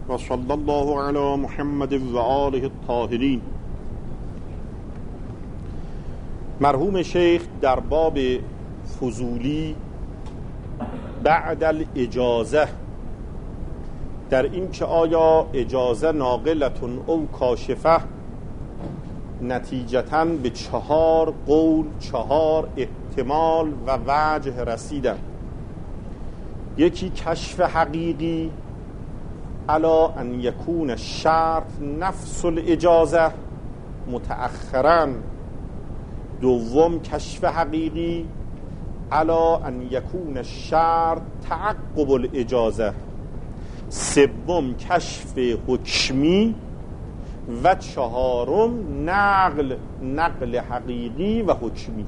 و صلی الله علی محمد و آله الطاهرین. مرحوم شیخ در باب فضولی بعد الاجازه، در این که آیا اجازه ناقلتون او کاشفه، نتیجتاً به 4 قول 4 احتمال و وجه رسیدن. یکی کشف حقیقی علا ان یکون شرط نفس الاجازه متأخراً. دوم کشف حقیقی علا ان یکون شرط تعقب الاجازه. سوم کشف حکمی و 4م نقل حقیقی و حکمی.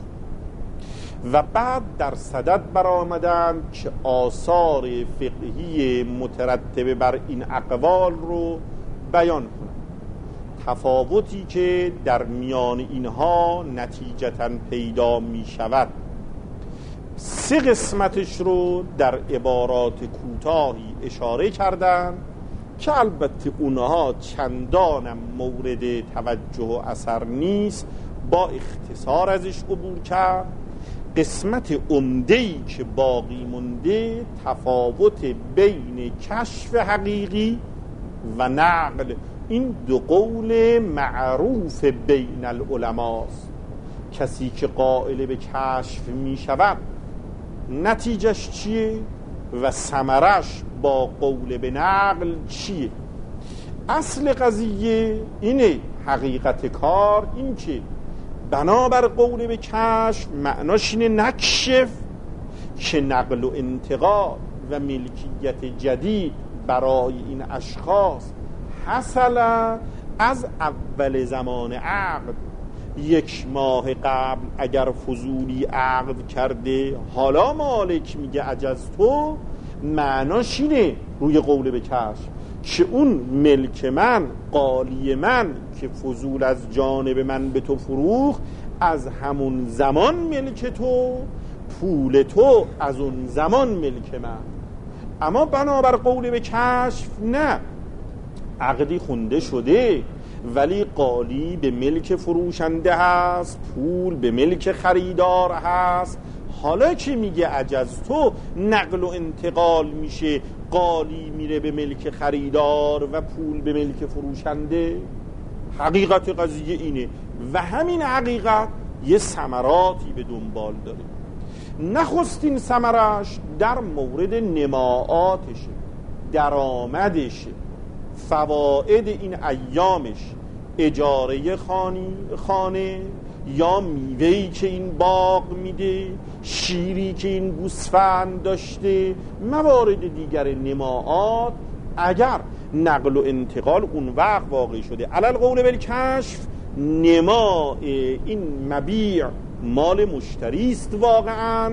و بعد در صدد برآمدن که آثار فقهی مترتبه بر این اقوال رو بیان کنند. تفاوتی که در میان اینها نتیجتاً پیدا می شود 3 قسمتش رو در عبارات کوتاهی اشاره کردن که البته اونها چندانم مورد توجه و اثر نیست، با اختصار ازش عبور کرد. قسمت عمده‌ای که باقی مونده تفاوت بین کشف حقیقی و نقل. این 2 قول معروف بین العلماست. کسی که قائل به کشف می شود نتیجهش چیه و ثمرش با قول به نقل چیه؟ اصل قضیه اینه، حقیقت کار این که بنابر قول به کشف معناش اینه نکشف که نقل و انتقال و ملکیت جدید برای این اشخاص حصل از اول زمان عقد. 1 ماه قبل اگر فضولی عقد کرده حالا مالک میگه عجز تو، معناش اینه روی قول به کشف که اون ملک من، قالی من که فضول از جانب من به تو فروخت، از همون زمان ملک تو، پول تو از اون زمان ملک من. اما بنابر قول به کشف نه، عقدی خونده شده ولی قالی به ملک فروشنده هست، پول به ملک خریدار هست. حالا که میگه عجز تو، نقل و انتقال میشه، قالی میره به ملک خریدار و پول به ملک فروشنده. حقیقت قضیه اینه و همین حقیقت یه ثمراتی به دنبال داره. نخستین ثمرش در مورد نماعاتشه، درآمدشه، فواید این ایامش، اجاره خانه یا میوهی که این باغ میده، شیری که این گوسفند داشته، موارد دیگر نماعات. اگر نقل و انتقال اون وقت واقع شده علل قول بالکشف، نماع این مبیع مال مشتری است واقعا،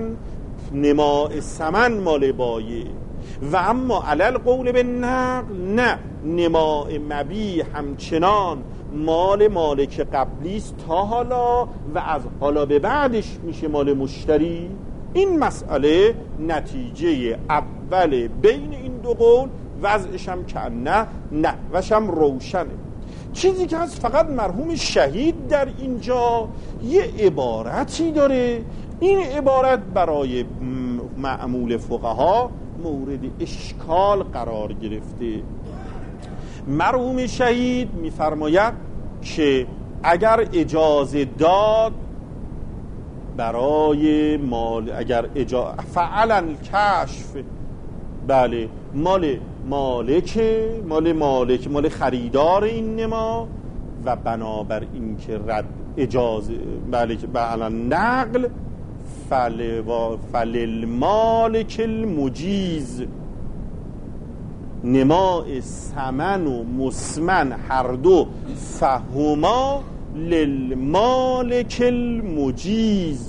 نماع ثمن مال بایع. و اما علل قول بالنقل نه، نماع مبیع همچنان مال مالک قبلی است تا حالا و از حالا به بعدش میشه مال مشتری. این مسئله نتیجه اول بین این 2 قول، وضعشم که نه وشم روشنه. چیزی که هست فقط مرحوم شهید در اینجا یه عبارتی داره، این عبارت برای معمول فقها مورد اشکال قرار گرفته. مرحوم شهید میفرماید که اگر اجازه داد برای مال، اگر فعلا کشف، بله مال مال خریدار این نما، و بنابر این که رد اجازه، بله که بعلا نقل فللمالک المجیز، نماء ثمن و مسمن هر 2 فهما للمالک المجیز،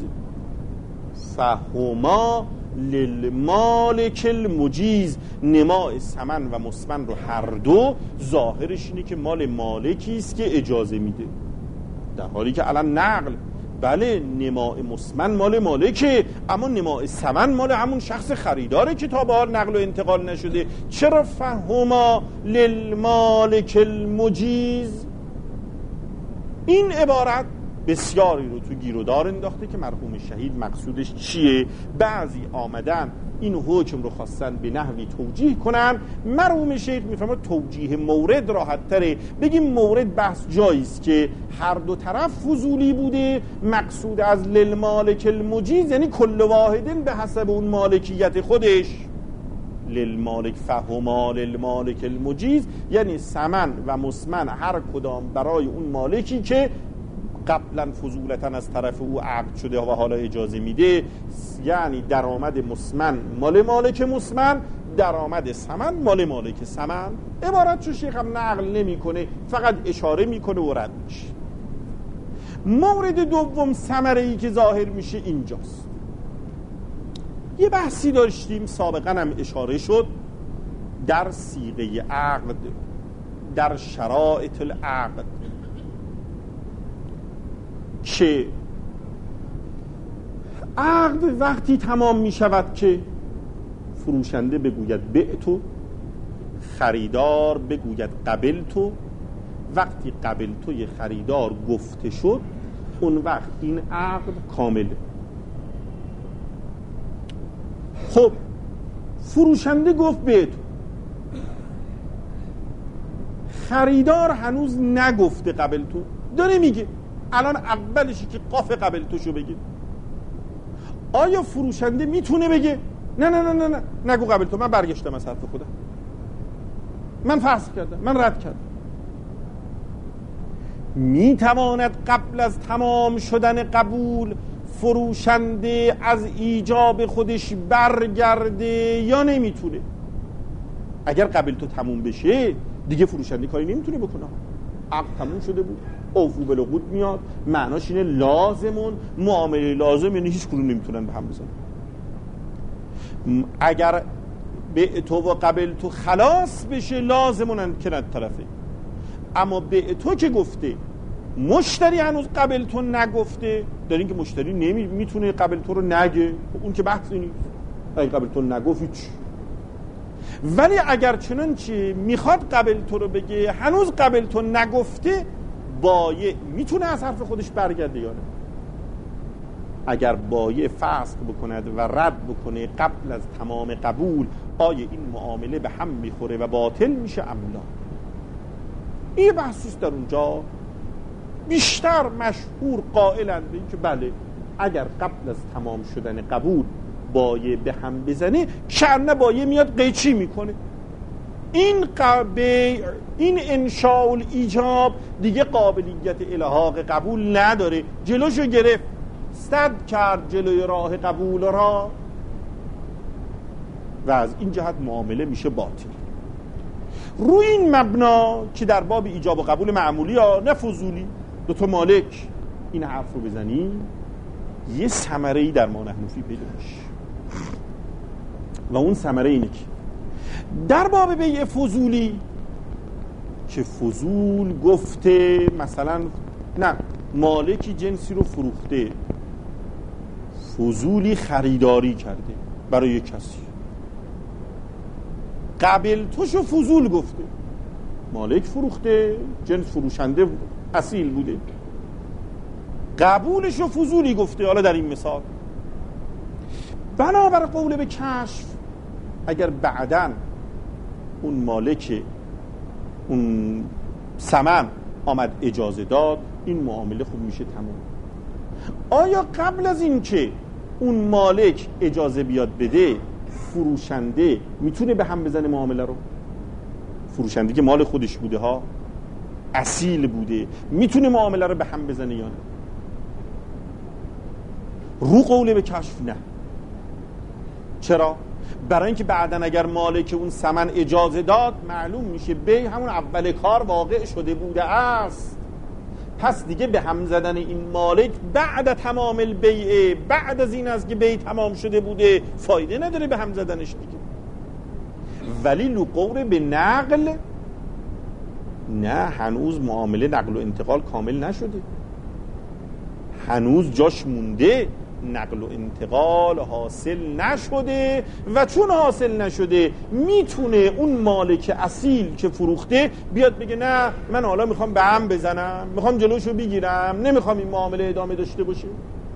فهما للمالک المجیز. نماء ثمن و مسمن رو هر 2 ظاهرش اینه که مال مالکی است که اجازه میده، در حالی که الان نقل بله نماء مسمن مال مالکه، اما نماء ثمن مال همون شخص خریداره که تا به حال نقل و انتقال نشده. چرا فهما للمالک المجیز؟ این عبارت بسیاری رو تو گیر و دار انداخته که مرحوم شهید مقصودش چیه. بعضی آمدن این حکم رو خواستن به نحوی توجیه کنن. مرحوم شیخ میفهمه توجیه مورد راحت تره، بگیم مورد بحث جاییست که هر دو طرف فضولی بوده. مقصود از للمالک المجیز یعنی کل واحدن به حسب اون مالکیت خودش. للمالک فهما للمالک المجیز یعنی ثمن و مسمن هر کدام برای اون مالکی که قبلا فضولتا از طرف او عقد شده و حالا اجازه میده. یعنی درآمد مسمن مال مالک مسمن، درآمد ثمن مال مالک ثمن. عبارت رو شیخ هم نقل نمی کنه، فقط اشاره میکنه و رد میشه. مورد دوم ثمره‌ای که ظاهر میشه اینجاست. یه بحثی داشتیم سابقا هم اشاره شد در صیغه عقد، در شرایط العقد، که عقد وقتی تمام می شود که فروشنده بگوید بعتو، خریدار بگوید قبلتو. وقتی قبلتوی خریدار گفته شد اون وقت این عقد کامله. خب فروشنده گفت بعتو، خریدار هنوز نگفته قبلتو، داره میگه. الان اولشی که قاف قبلتوشو بگه. آیا فروشنده میتونه بگه نه نه نه نه نگو قبلتو، من برگشتم از حرف خودم، من فسخ کردم، من رد کردم؟ میتواند قبل از تمام شدن قبول فروشنده از ایجاب خودش برگرده یا نمیتونه؟ اگر قبلتو تموم بشه دیگه فروشنده کاری نمیتونه بکنه، عقد تموم شده بود. اوفو بالعقود میاد، معناش اینه لازمون، معامله لازم یعنی هیچ کدوم نمیتونن به هم بزنن. اگر به تو و قبل تو خلاص بشه لازمونن کنار طرفه. اما به تو که گفته مشتری هنوز قبل تو نگفته، دارین که مشتری نمیتونه قبل تو رو نگه، اون که بحثی نیست. اگه قبل تو نگفت هیچ. ولی اگر چنانچه میخواد قبل تو رو بگه هنوز قبل تو نگفته، بایع میتونه از حرف خودش برگرده یا نه؟ اگر بایع فسخ بکند و رد بکنه قبل از تمام قبول، آیا این معامله به هم میخوره و باطل میشه ام لا؟ این بحثیست در اونجا. بیشتر مشهور قائلند به این که بله اگر قبل از تمام شدن قبول بایع به هم بزنه، شأن بایع میاد قیچی میکنه. این انشاء الایجاب دیگه قابلیت الحاق قبول نداره، جلوشو گرفت، سد کرد جلوی راه قبول را و از این جهت معامله میشه باطل. روی این مبنا که در باب ایجاب و قبول معمولی ها، نه فضولی، دو تا مالک این حرف رو بزنی، یه ثمره‌ای در ما نحنفی پیدا میشه و اون ثمره اینه که در باب بیع فضولی که فضول گفته مثلا نه مالکی جنسی رو فروخته، فضولی خریداری کرده برای کسی، قبل توشو فضول گفته، مالک فروخته، جنس فروشنده اصیل بوده، قبولشو فضولی گفته. حالا در این مثال بنابر قول به کشف اگر بعداً اون مالک اون ثمن آمد اجازه داد، این معامله خوب میشه تمام. آیا قبل از این که اون مالک اجازه بیاد بده فروشنده میتونه به هم بزنه معامله رو؟ فروشنده که مال خودش بوده ها، اصیل بوده، میتونه معامله رو به هم بزنه یا نه؟ رو قول به کشف نه. چرا؟ برای اینکه بعدن اگر مالک اون ثمن اجازه داد معلوم میشه بیع همون اول کار واقع شده بوده است، پس دیگه به هم زدن این مالک بعد تمام البیع، بعد از این از که بیع تمام شده بوده، فایده نداره به هم زدنش دیگه. ولی لقور به نقل نه، هنوز معامله نقل و انتقال کامل نشده، هنوز جاش مونده، نقل و انتقال حاصل نشده و چون حاصل نشده میتونه اون مالک اصیل که فروخته بیاد بگه نه من حالا میخوام به هم بزنم، میخوام جلوشو بگیرم، نمیخوام این معامله ادامه داشته باشه.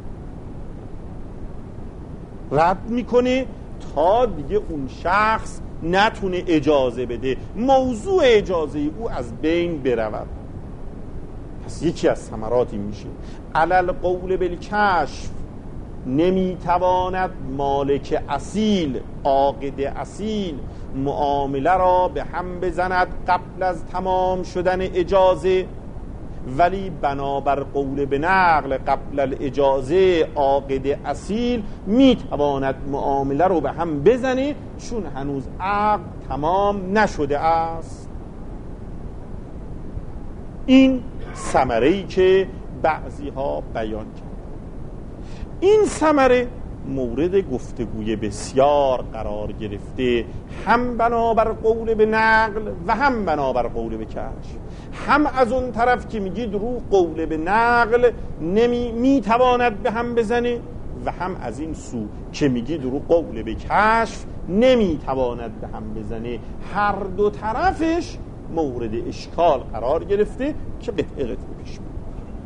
رد میکنه تا دیگه اون شخص نتونه اجازه بده، موضوع اجازه او از بین برود. پس یکی از ثمرات این میشه علل قول بالکشف، نمیتواند مالک اصیل، عاقد اصیل معامله را به هم بزند قبل از تمام شدن اجازه، ولی بنابر قول به نقل قبل الاجازه عاقد اصیل میتواند معامله رو به هم بزنه چون هنوز عقد تمام نشده است. این ثمره‌ای که بعضی ها بیان کرد. این ثمره مورد گفتگوی بسیار قرار گرفته، هم بنابر قول به نقل و هم بنابر قول به کشف. هم از اون طرف که میگید رو قول به نقل میتواند به هم بزنه و هم از این سو که میگید رو قول به کشف نمیتواند به هم بزنه. هر دو طرفش مورد اشکال قرار گرفته که قطعه قطعه پیش میاد.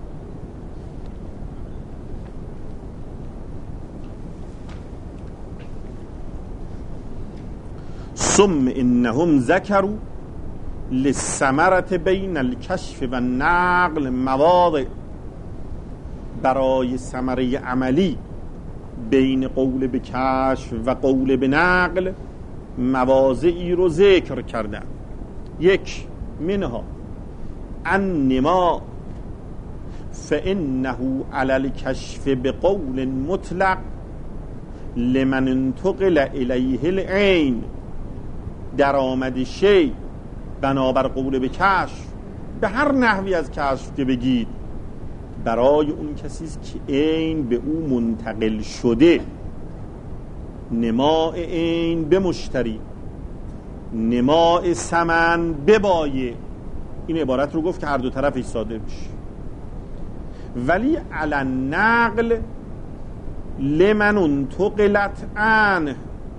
ثم انهم ذکروا للثمرة بین الکشف و النقل مواضع، برای ثمره عملی بین قول به کشف و قول به نقل مواضعی رو ذکر کردن. یک منها النما فانه علی الکشف بقول مطلق لمن انتقل الیه العین، درآمد شی بنابر قول به کشف به هر نحوی از کشف که بگید برای اون کسی که عین به او منتقل شده، نماء عین به مشتری، نماء ثمن به بایع. این عبارت رو گفت که هر دو طرفش صادر بشه. ولی علی النقل لمن انتقلت عنه،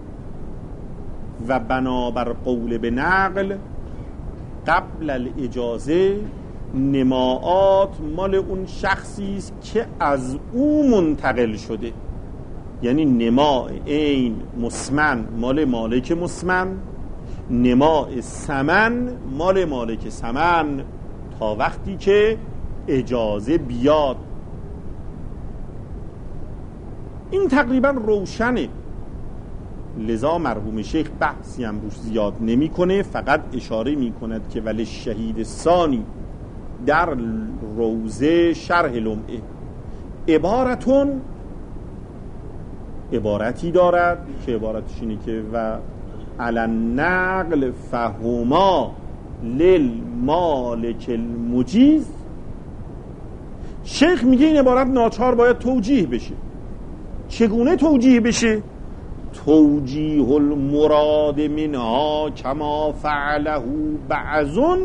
و بنابر قول به نقل قبل الاجازه نماعات مال اون شخصی است که از او منتقل شده، یعنی نماع عین مسمن مال مالک مسمن، نماع ثمن مال مالک ثمن تا وقتی که اجازه بیاد. این تقریبا روشنه، لذا مرحوم شیخ بحثی هم روش زیاد نمی کنه، فقط اشاره می کند که ولی شهید ثانی در روزه شرح لمعه عبارتی دارد که عبارتش اینه که و علی النقل فهما للمالک المجیز. شیخ میگه این عبارت ناچار باید توجیه بشه. چگونه توجیه بشه؟ توجیه المراد منها کما فعله بعضن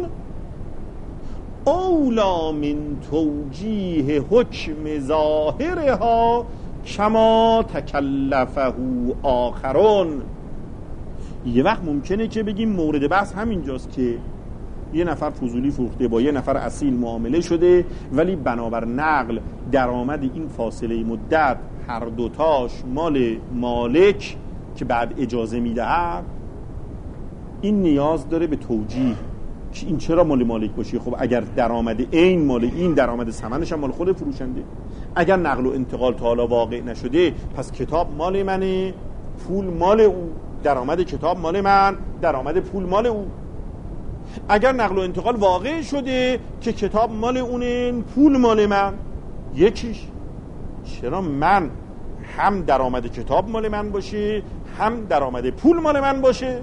اولا من توجیه حکم ظاهرها کما تکلفه آخرون. یه وقت ممکنه که بگیم مورد بحث همینجاست که یه نفر فضولی فروخته با یه نفر اصیل معامله شده، ولی بنابر نقل درآمد این فاصله مدت هر دوتاش مال مالک که بعد اجازه میدهد. این نیاز داره به توجیه که این چرا مال مالک باشه. خب اگر درآمد عین مال این، درآمد ثمنش هم مال خود فروشنده. اگر نقل و انتقال تا حالا واقع نشده پس کتاب مال منه، پول مال او، درآمد کتاب مال من، درآمد پول مال او. اگر نقل و انتقال واقع شده که کتاب مال اونه، پول مال من، یکیش چرا من هم درآمد کتاب مال من باشه هم درآمد پول مال من باشه؟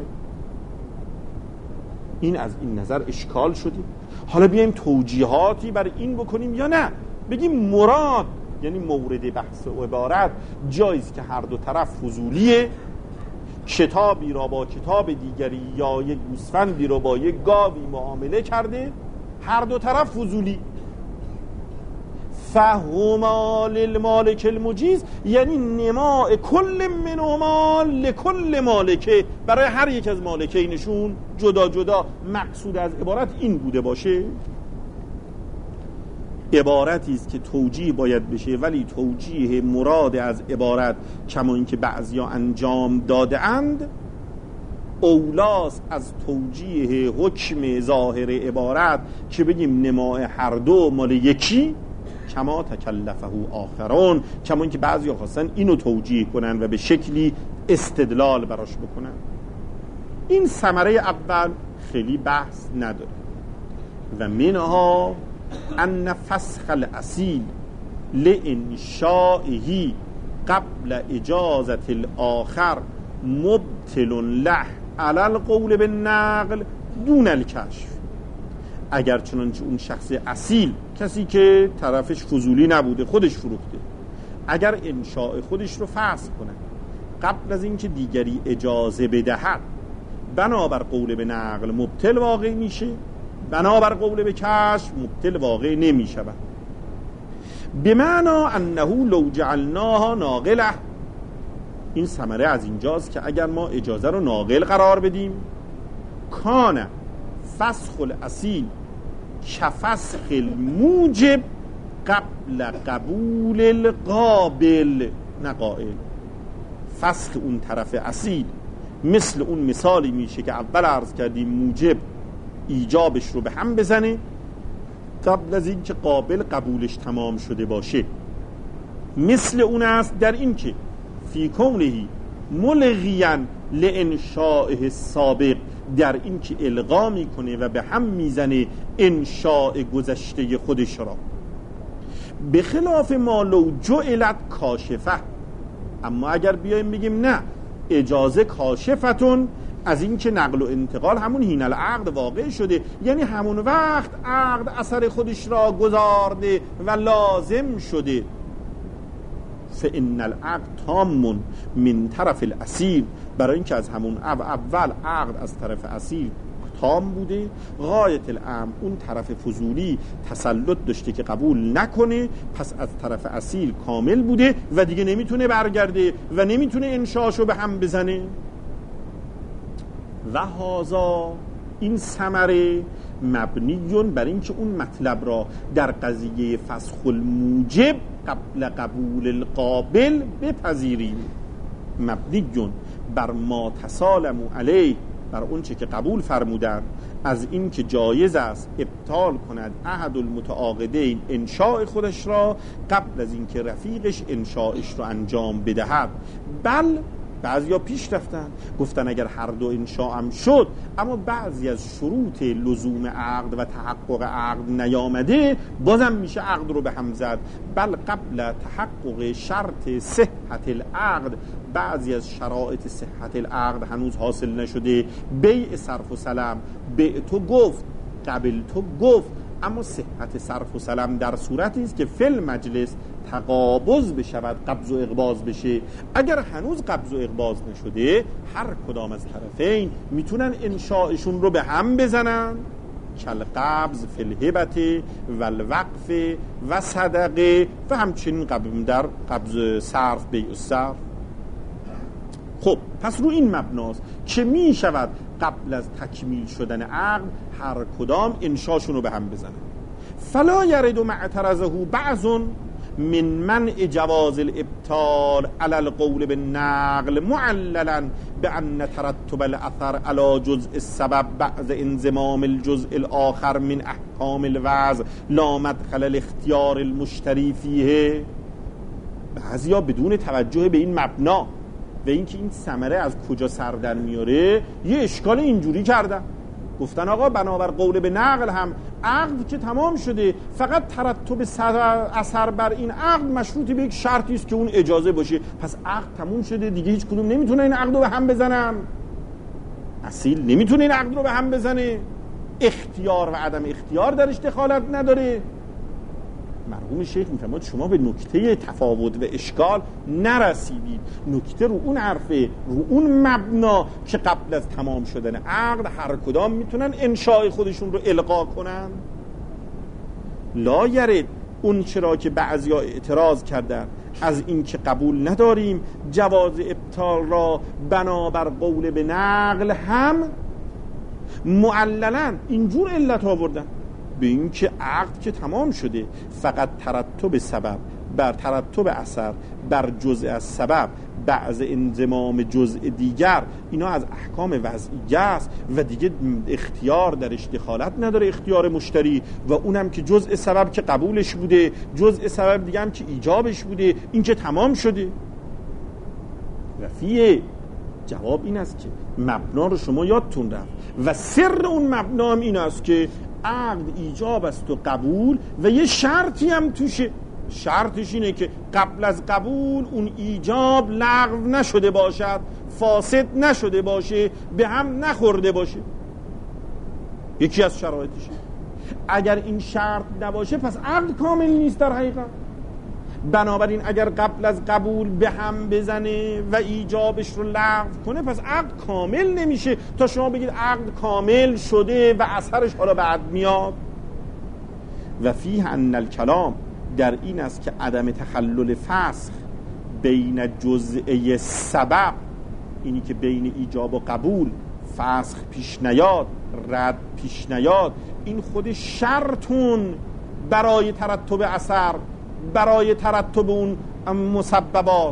این از این نظر اشکال شده. حالا بیایم توجیهاتی برای این بکنیم یا نه بگیم مراد یعنی مورد بحث و عبارت جایز که هر دو طرف فضولیه، کتابی را با کتاب دیگری یا یک گوسفندی را با یک گاوی معامله کرده، هر دو طرف فضولی، فهما للمالک المجیز، یعنی نماء کل منهما لکل مالکه، برای هر یک از مالکینشون جدا جدا. مقصود از عبارت این بوده باشه. عبارتی است که توجیه باید بشه، ولی توجیه مراد از عبارت کما اینکه بعضیا انجام داده اند اولاس از توجیه حکم ظاهر عبارت که بگیم نماء هر دو مال یکی، کما تکلفه آخرون، کما اینکه بعضیا خواستن اینو توجیه کنن و به شکلی استدلال براش بکنن. این ثمره اول خیلی بحث نداره. و منها ان فسخ الاصیل لانشائه قبل اجازت الاخر مبطل له علی القول بالنقل دون الکشف. اگر چنانچه اون شخص اصیل، کسی که طرفش فضولی نبوده، خودش فروخته، اگر انشاء خودش رو فسخ کنه قبل از اینکه دیگری اجازه بدهد، بنابر قول به نقل مبطل واقع میشه، بنابر قول به کشف مبطل واقع نمی شود. بمعنی انه لو جعلناها ناقله، این ثمره از اینجاست که اگر ما اجازه رو ناقل قرار بدیم، کان فسخ الاصیل کفسخ الموجب قبل قبول القابل، نه قائل. فسخ اون طرف اصیل مثل اون مثالی میشه که اول عرض کردیم، موجب ایجابش رو به هم بزنه قبل از این که قابل قبولش تمام شده باشه. مثل اون است در این که فی کونهی ملغیاً لانشائه سابق، در این که الغا میکنه و به هم میزنه انشاء گذشته خودش را، به خلاف ما لو جعلت کاشفه. اما اگر بیایم بگیم نه، اجازه کاشفتون از این که نقل و انتقال همون حین العقد واقع شده، یعنی همون وقت عقد اثر خودش را گذارده و لازم شده، فإن العقد تام من طرف الاصیل، برای اینکه از همون اول عقد از طرف اصیل تام بوده، غایت الامر اون طرف فضولی تسلط داشته که قبول نکنه، پس از طرف اصیل کامل بوده و دیگه نمیتونه برگرده و نمیتونه انشاشو به هم بزنه. و هازا، این ثمره مبنیون بر این که اون مطلب را در قضیه فسخ الموجب قبل قبول القابل بپذیریم. مبنیون بر ما تسالمو علیه، بر اون چه که قبول فرمودن از این که جایز است ابطال کند احد المتعاقدین انشاء خودش را قبل از این که رفیقش انشاءش را انجام بدهد. بل بعضیا پیش رفتن گفتن اگر هر دو انشاء هم شد اما بعضی از شروط لزوم عقد و تحقق عقد نیامده، بازم میشه عقد رو به هم زد. بل قبل تحقق شرط صحت العقد، بعضی از شرایط صحت العقد هنوز حاصل نشده. بیع صرف و سلم، بیع تو گفت قبل تو گفت، اما صحت صرف و سلم در صورتی است که فل مجلس تقابض بشود، قبض و اقباض بشه. اگر هنوز قبض و اقباض نشده، هر کدام از طرفین میتونن انشاءشون رو به هم بزنن، کل قبض فی الهبت و الوقف و صدقه و همچنین در قبض صرف بیع صرف. خب پس رو این مبناست که می شود قبل از تکمیل شدن عقد هر کدام انشاشون رو به هم بزنه. فلا یرد معترضه بعض من منع جواز الابطال على القول بالنقل معللا بأن ترتب الاثر على جزء السبب بعد انضمام الجزء الاخر من احکام الوضع لا مدخل الاختیار المشتری فیه. بعضیا بدون توجه به این مبنا و اینکه این ثمره از کجا سر در میاره، یه اشکال اینجوری کردن، گفتن آقا بنابر قول به نقل هم عقد که تمام شده، فقط ترتب اثر بر این عقد مشروط به یک شرطی است که اون اجازه باشه. پس عقد تموم شده دیگه، هیچ کدوم نمیتونه این عقد رو به هم بزنن. اصیل نمیتونه این عقد رو به هم بزنه، اختیار و عدم اختیار درش دخالت نداره. مرحوم شیخ میفرماد شما به نکته تفاوت و اشکال نرسیدید. نکته رو اون حرفه، رو اون مبنا که قبل از تمام شدن عقد هر کدام میتونن انشاء خودشون رو القا کنن. لا یرد اون چرا که بعضیا اعتراض کردن از این که قبول نداریم جواز ابطال را بنابر قول به نقل هم معللاً اینجور علت آوردن به این که عقد که تمام شده، فقط ترتب سبب بر ترتب اثر بر جزء از سبب بعض انضمام جزء دیگر، اینا از احکام وضعیه است و دیگه اختیار درش دخالت نداره اختیار مشتری، و اونم که جزء سبب که قبولش بوده، جزء سبب دیگه هم که ایجابش بوده، این که تمام شده. رفیع جواب این است که مبنا رو شما یادتون رفت و سر اون مبنا هم این است که عقد ایجاب است و قبول و یه شرطی هم توشه. شرطش اینه که قبل از قبول اون ایجاب لغو نشده باشد، فاسد نشده باشه، به هم نخورده باشه. یکی از شرایطشه. اگر این شرط نباشه پس عقد کامل نیست در حقیقت. بنابراین اگر قبل از قبول به هم بزنه و ایجابش رو لغو کنه پس عقد کامل نمیشه تا شما بگید عقد کامل شده و اثرش حالا بعد میاد. و فیه ان الکلام، در این است که عدم تخلل فسخ بین جزئه سبب، اینی که بین ایجاب و قبول فسخ پیش نیاد، رد پیش نیاد، این خود شرطون برای ترتب اثر، برای ترتب اون مسببات.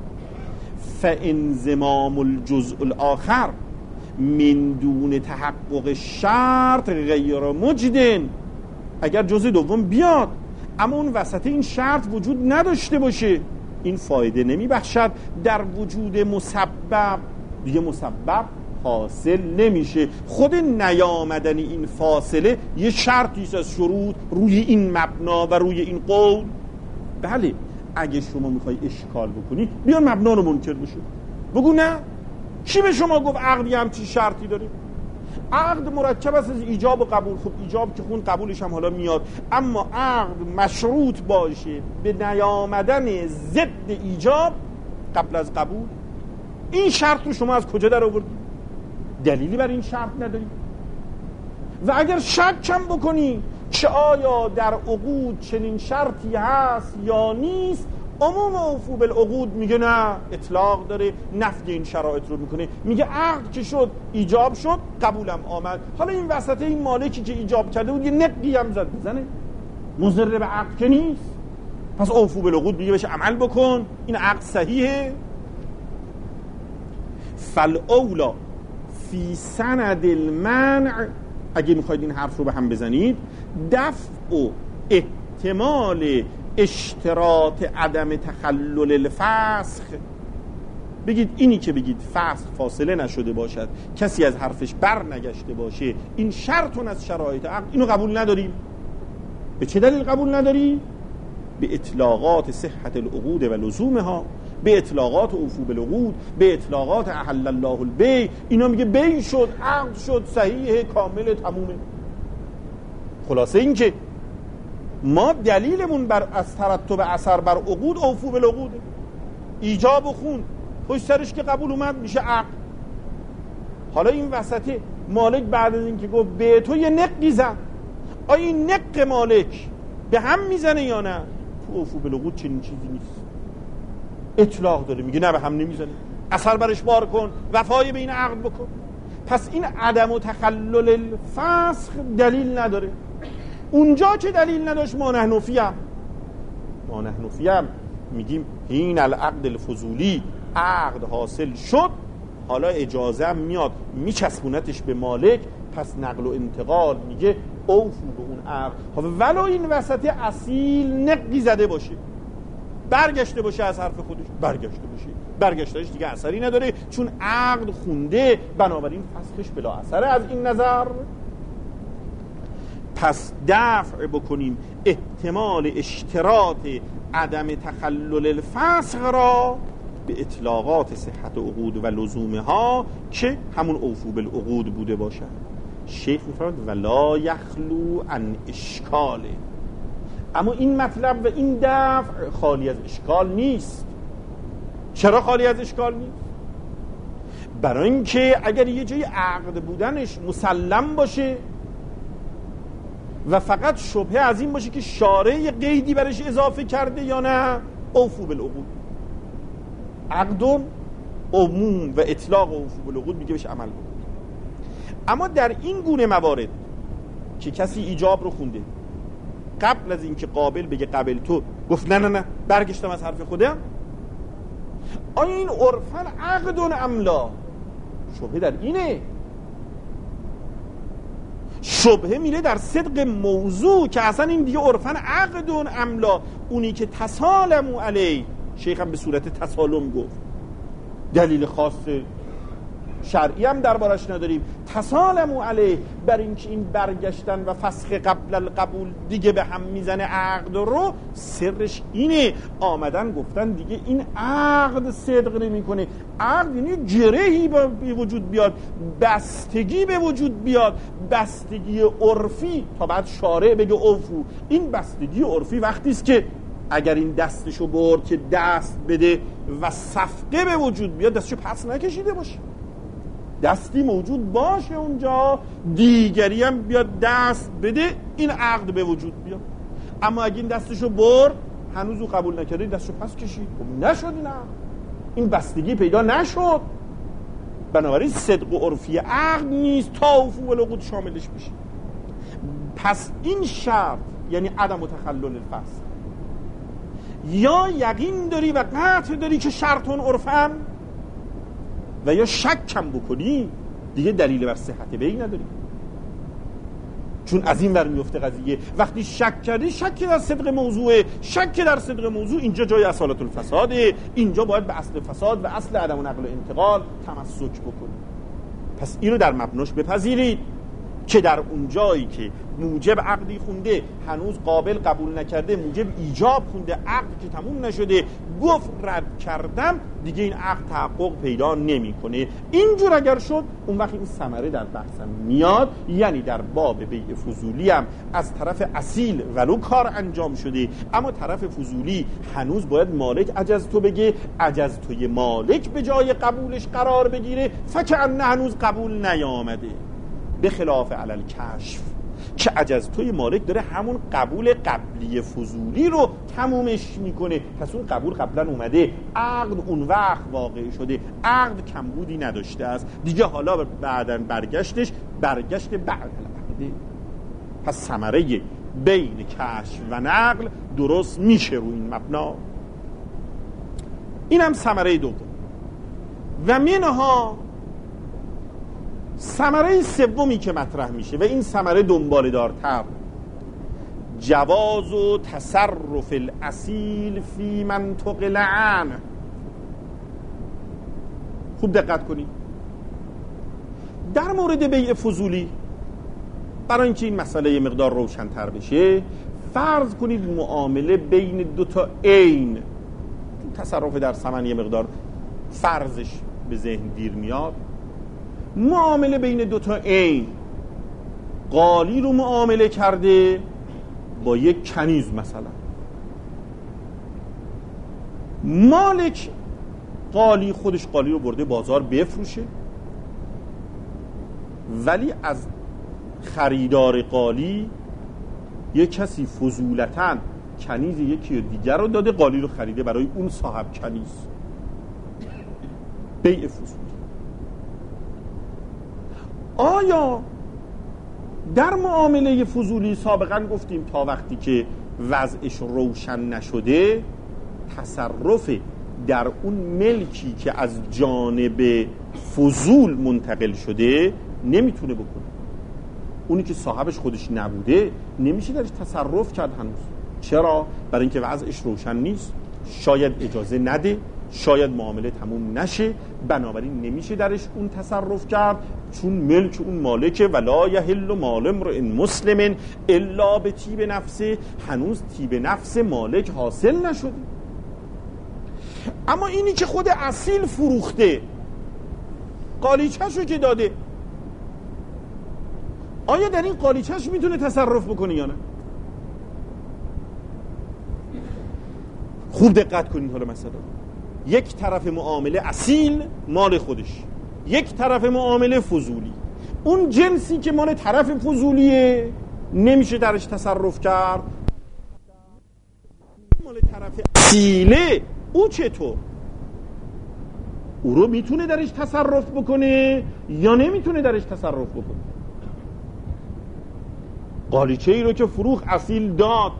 فانضمام الجزء الاخر من دون تحقق شرط غیر مجد، اگر جزء دوم بیاد اما اون وسط این شرط وجود نداشته باشه، این فایده نمی بخشد در وجود مسبب، دیگه مسبب حاصل نمیشه. خود نیامدن این فاصله یه شرطیست از شروط روی این مبنا و روی این قول. بله اگه شما میخوای اشکال بکنی بیان مبنا رو منکر بشه، بگو نه کی به شما گفت عقدی همچین شرطی داره؟ عقد مرکب است از ایجاب و قبول. خب ایجاب که خون قبولش هم حالا میاد، اما عقد مشروط باشه به نیامدن ضد ایجاب قبل از قبول. این شرط رو شما از کجا در آوردی؟ دلیلی بر این شرط نداری. و اگر شک هم بکنی که آیا در عقود چنین شرطی هست یا نیست، عموم اوفو بالعقود میگه نه، اطلاق داره، نفی این شرایط رو میکنه، میگه عقد که شد ایجاب شد قبولم آمد. حالا این وسط این مالکی که ایجاب کرده بود یه نقی هم زد بزنه، مضر به عقد که نیست، پس اوفو بالعقود دیگه بهش عمل بکن، این عقد صحیحه. فالاولا فی سند المنع، اگه میخواید این حرف رو به هم بزنید، دفع و احتمال اشتراط عدم تخلل الفسخ، بگید اینی که بگید فسخ فاصله نشده باشد، کسی از حرفش بر نگشته باشه، این شرطون از شرایط عقد، اینو قبول نداریم. به چه دلیل قبول نداری؟ به اطلاقات صحت العقود و لزومها، به اطلاقات اوفو بالعقود، به اطلاقات احل الله البیع. اینا میگه بیع شد، عقد شد، صحیح، کامل، تمومه. خلاصه این که ما دلیلمون بر از ترتب اثر بر عقود اوفو بالعقود، ایجاب و خون پشت سرش که قبول اومد میشه عقد. حالا این وسطه مالک بعد از این که گفت به تو یه نقی زد، آیا این نق مالک به هم میزنه یا نه؟ تو اوفو بالعقود چنین چیزی نیست. اطلاق داره، میگه نه به هم نمیزنه، اثر برش بار کن، وفای به این عقد بکن. پس این عدم و تخلل الفسخ دلیل نداره. اونجا که دلیل نداشت ما نحن فیم میگیم این العقد الفضولی، عقد حاصل شد، حالا اجازه هم میاد میچسبونتش به مالک، پس نقل و انتقال میگه اوفو به اون عقد. ولو این وسط اصیل نقی زده باشه، برگشته باشه از حرف خودش، برگشتهش دیگه اثری نداره چون عقد خونده، بنابراین فسخش بلا اثره. از این نظر پس دفع بکنیم احتمال اشتراط عدم تخلل الفسخ را به اطلاقات صحت عقود و لزومها که همون اوفو بالعقود بوده باشد. شیخ میفرماید ولا یخلو عن اشکال، اما این مطلب و این دفع خالی از اشکال نیست. چرا خالی از اشکال نیست؟ برای اینکه اگر یه جای عقد بودنش مسلم باشه، و فقط شبهه از این باشه که شارع قیدی برش اضافه کرده یا نه. اوفو بالعقود، عقد عموم و اطلاق اوفو بالعقود میگه بهش عمل بکن. اما در این گونه موارد که کسی ایجاب رو خونده، قبل از اینکه قابل بگه قبل تو گفت نه برگشتم از حرف خودم، آیا این عرفاً عقد املا؟ شبهه در اینه. شبهه میره در صدق موضوع که اصلا این دیگه عرفاً عقد املا. اونی که تسالموا علیه، شیخ هم به صورت تسالم گفت، دلیل خاص شرعی هم دربارش نداریم. تسالموا علیه، بر اینکه این برگشتن و فسخ قبل القبول دیگه به هم میزنه عقد رو. سرش اینه، آمدن گفتن دیگه این عقد صدق نمیکنه. عقد یعنی جرهی به وجود بیاد، بستگی به وجود بیاد، بستگی عرفی تا بعد شارع بگه اوفو. این بستگی عرفی وقتی است که اگر این دستشو برد که دست بده و صفقه به وجود بیاد، دستشو پس نکشیده باشه، دستی موجود باشه اونجا، دیگری هم بیاد دست بده، این عقد به وجود بیاد. اما اگه این دستشو برد هنوز او قبول نکرده، دستشو پس کشید، نشد، نه، این بستگی پیدا نشد. بنابراین صدق و عرفی عقد نیست تا اوفو بالعقود شاملش بشه. پس این شرط یعنی عدم تخلل الفصل. یا یقین داری و قطع داری که شرطون عرفن، و یا شک هم بکنی، دیگه دلیل بر صحت بیع نداری، چون از این ور میفته قضیه. وقتی شک کردی، شک در صدق موضوعه، شک در صدق موضوع اینجا جای اصالت الفساده، اینجا باید به اصل فساد و اصل عدم نقل و انتقال تمسک بکنی. پس اینو در مبناش بپذیرید که در اون جایی که موجب عقدی خونده هنوز قابل قبول نکرده، موجب ایجاب خونده، عقد که تموم نشده، گفت رد کردم، دیگه این عقد تحقق پیدا نمیکنه. اینجور اگر شد اون وقت این ثمره در بحثم میاد. یعنی در باب بیع فضولی هم از طرف اصیل ولو کار انجام شده، اما طرف فضولی هنوز باید مالک عجز تو بگه، عجز توی مالک به جای قبولش قرار بگیره، فکأنه هنوز قبول نیامده. به خلاف علل کشف که عجزتوی مالک داره همون قبول قبلی فضولی رو تمومش میکنه. پس اون قبول قبلا اومده، عقد اون وقت واقع شده، عقد کمبودی نداشته است دیگه، حالا بعداً برگشت بعد العقد. پس ثمره بین کشف و نقل درست میشه رو این مبنا. اینم ثمره دوم. و منها ثمره سومی که مطرح میشه و این ثمره دنباله دارتر، جواز و تصرف الاصیل فی منطق لعن. خوب دقت کنید در مورد بیع فضولی. برای اینکه این مسئله یه مقدار روشن‌تر بشه، فرض کنید معامله بین دو تا عین، تصرف در ثمن یه مقدار فرضش به ذهن دیر میاد. معامله بین دو تا عین، قالی رو معامله کرده با یک کنیز مثلا. مالک قالی خودش قالی رو برده بازار بفروشه، ولی از خریدار قالی یک کسی فضولتاً کنیز یکی دیگر رو داده، قالی رو خریده برای اون صاحب کنیز. بیع فضولی. آیا در معامله فضولی سابقا گفتیم تا وقتی که وضعش روشن نشده، تصرف در اون ملکی که از جانب فضول منتقل شده نمیتونه بکنه. اونی که صاحبش خودش نبوده نمیشه درش تصرف کرد هنوز. چرا؟ برای اینکه وضعش روشن نیست، شاید اجازه نده، شاید معامله تموم نشه، بنابراین نمیشه درش اون تصرف کرد، چون ملک اون مالکه. ولا یحل مال امرئ مسلم الا بطیب نفسه، هنوز طیب نفس مالک حاصل نشده. اما اینی که خود اصیل فروخته، قالیچه‌شو که داده، آیا در این قالیچه‌ش میتونه تصرف بکنه یا نه؟ خوب دقت کنید. حالا مثلا یک طرف معامله اصیل مال خودش، یک طرف معامله فضولی. اون جنسی که مال طرف فضولیه نمیشه درش تصرف کرد. مال طرف اصیله او چطور؟ او رو میتونه درش تصرف بکنه یا نمیتونه درش تصرف بکنه؟ قالیچه ای رو که فروخ اصیل داد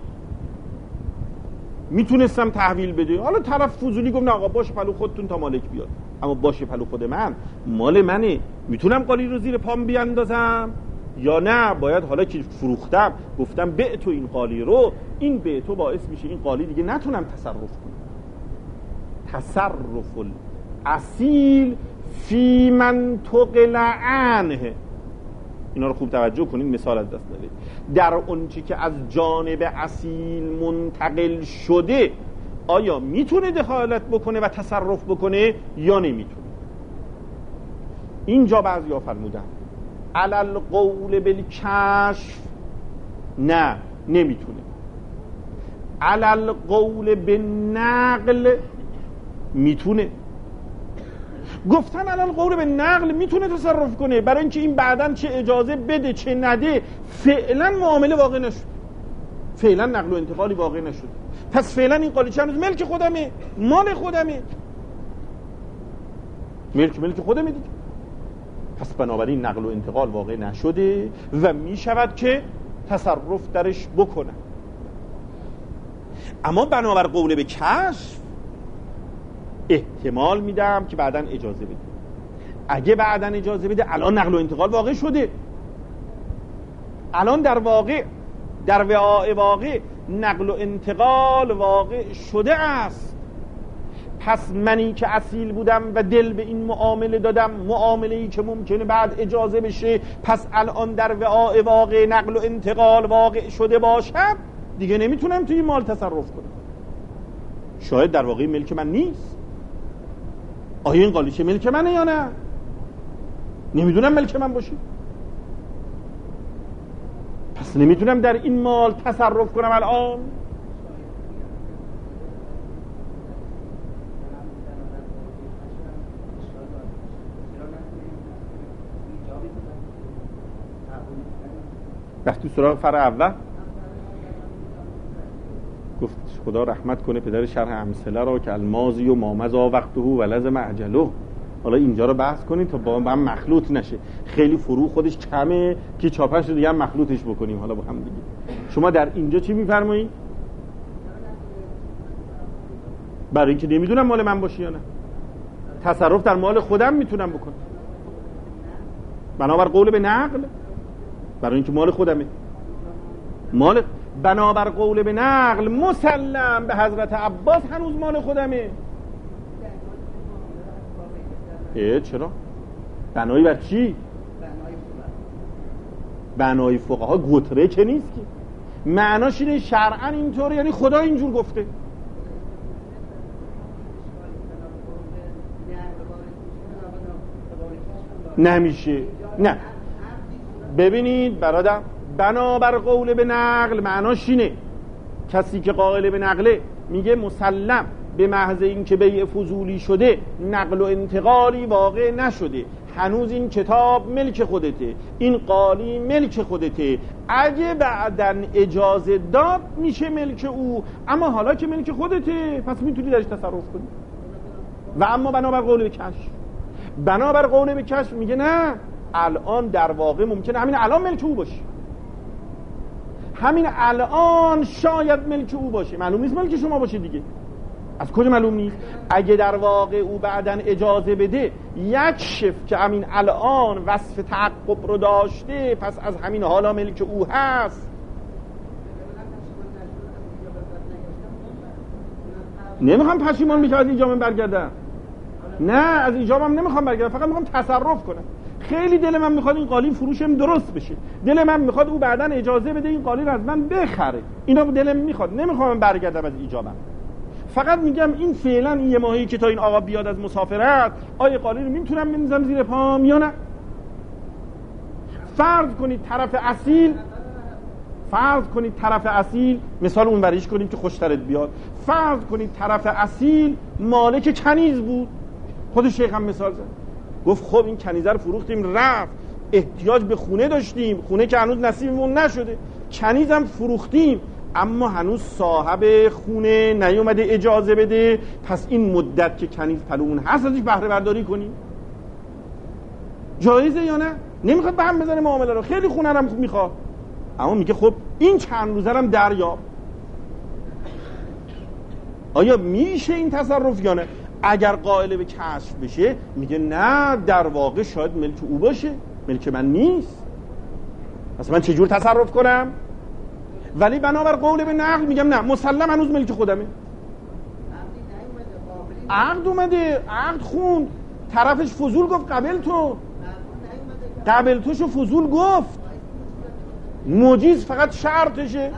میتونستم تحویل بده، حالا طرف فضولی گفت نه آقا باشه پلو خودتون تا مالک بیاد، اما باشه پلو خود من، مال منه، میتونم قالی رو زیر پام بیاندازم یا نه؟ باید حالا که فروختم گفتم به تو این قالی رو، این به تو باعث میشه این قالی دیگه نتونم تصرف کنم. تصرف الاصیل فی من تقل عنه، اینا رو خوب توجه کنید، مثال از دست ندید. در اون چی که از جانب اصیل منتقل شده آیا میتونه دخالت بکنه و تصرف بکنه یا نمیتونه؟ اینجا بعضیا فرمودن علل قول بالکشف نه نمیتونه، علل قول بالنقل میتونه. گفتن علل قول بالنقل میتونه تصرف کنه برای اینکه این بعدن چه اجازه بده چه نده فعلا معامله واقع نشد، فعلا نقل و انتقالی واقع نشد، پس فعلا این قالیچه هنوز ملک خودمه، مال خودمه، ملک خودمه دیگه، پس بنابراین نقل و انتقال واقع نشده و میشود که تصرف درش بکنه. اما بنابر قول به کشف احتمال میدم که بعدن اجازه بده، اگه بعدن اجازه بده الان نقل و انتقال واقع شده، الان در واقع در واقع نقل و انتقال واقع شده است، پس منی که اصیل بودم و دل به این معامله دادم، معامله‌ای که ممکنه بعد اجازه بشه، پس الان در واقع نقل و انتقال واقع شده باشد، دیگه نمیتونم توی مال تصرف کنم. شاید در واقع ملک من نیست، آیا این قالیچه ملک منه یا نه؟ نمیدونم ملک من باشه، پس نمیتونم در این مال تصرف کنم الان. وقتی سراغ فرع اول گفت خدا رحمت کنه پدر شرح امثله را که الماضی و مامضا وقته و لازم اجله، حالا اینجا رو بحث کنیم تا با هم مخلوط نشه، خیلی فرو خودش کمه که چاپش رو دیگه هم مخلوطش بکنیم حالا با هم دیگه. شما در اینجا چی میفرمایید؟ برای اینکه نمیدونم مال من باشه یا نه، تصرف در مال خودم میتونم بکنم بنابر قول به نقل، برای اینکه مال خودمه، مال بنابر قول به نقل مسلم به حضرت عباس هنوز مال خودمه. چرا؟ بنایی بر چی؟ بنای فقها گتره که نیست که، معناش اینه شرعاً اینطوره، یعنی خدا اینجور گفته. نمیشه، نه ببینید برادر، بنابر قول به نقل معناش اینه کسی که قائل به نقله میگه مسلم به محض این که بیع فضولی شده نقل و انتقالی واقع نشده، هنوز این کتاب ملک خودته، این قالی ملک خودته، اگه بعدن اجازه داد میشه ملک او، اما حالا که ملک خودته پس میتونی درش تصرف کنی. و اما بنابر قول به کشف، بنابر قول به کشف میگه نه الان در واقع ممکنه همین الان ملک او باشه، همین الان شاید ملک او باشه، معلوم نیست ملک شما باشه دیگه، از کجا معلوم نیست؟ اگه در واقع او بعدن اجازه بده یک شف که همین الان وصف تعقب رو داشته، پس از همین حالا ملک او هست. نمیخوام پشیمان میشه از ایجام برگردم، نه از ایجامم نمیخوام برگردم، فقط میخوام تصرف کنم. خیلی دل من میخواد این قالی فروشم درست بشه، دل من میخواد او بعدن اجازه بده این قالی رو از من بخره، اینا دلم میخواد، نمیخوام برگردم از ایجابم. فقط میگم این فعلا این یه ماهی که تا این آقا بیاد از مسافرت آیا قالی رو میتونم بنزم زیر پام یا نه؟ فرض کنید طرف اصیل مثال اون وریش کنیم که خوشترت بیاد، فرض کنید طرف اصیل مالک کنیز بود، خود شیخ هم مثال زد، گفت خب این کنیزه رو فروختیم رفت، احتیاج به خونه داشتیم، خونه که هنوز نصیبمون نشده، کنیزم فروختیم اما هنوز صاحب خونه نیومده اجازه بده، پس این مدت که کنیز پلومون هست ازش بهره برداری کنیم. جایزه یا نه؟ نمیخواد به هم بزنه معامله رو، خیلی خونه رو میخواد، اما میگه خب این چند روزه هم دریاب. آیا میشه این تصرف یا نه؟ اگر قائل به کشف بشه میگه نه، در واقع شاید ملک او باشه، ملک من نیست، پس من چجور تصرف کنم؟ ولی بنابر قول به نقل میگم نه، مسلم هنوز ملک خودمه. عقد اومده، عقد خوند، طرفش فضول گفت قبل توشو فضول گفت، موجیز فقط شرطشه.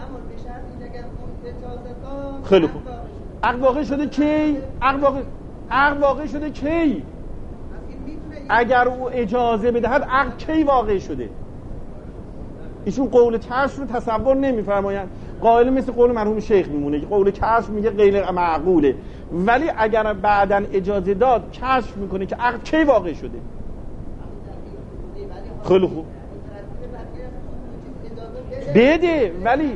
خیلی خوب، عقد واقع شده کی؟ عقد واقع شده کی؟ اگر او اجازه بدهد عقد کی واقع شده؟ ایشون قول کشف رو تصور نمی‌فرمایند، قائل مثل قول مرحوم شیخ میمونه که قول کشف میگه غیر معقوله، ولی اگر بعداً اجازه داد کشف میکنه که عقد کی واقع شده. خیلی خوب بده، ولی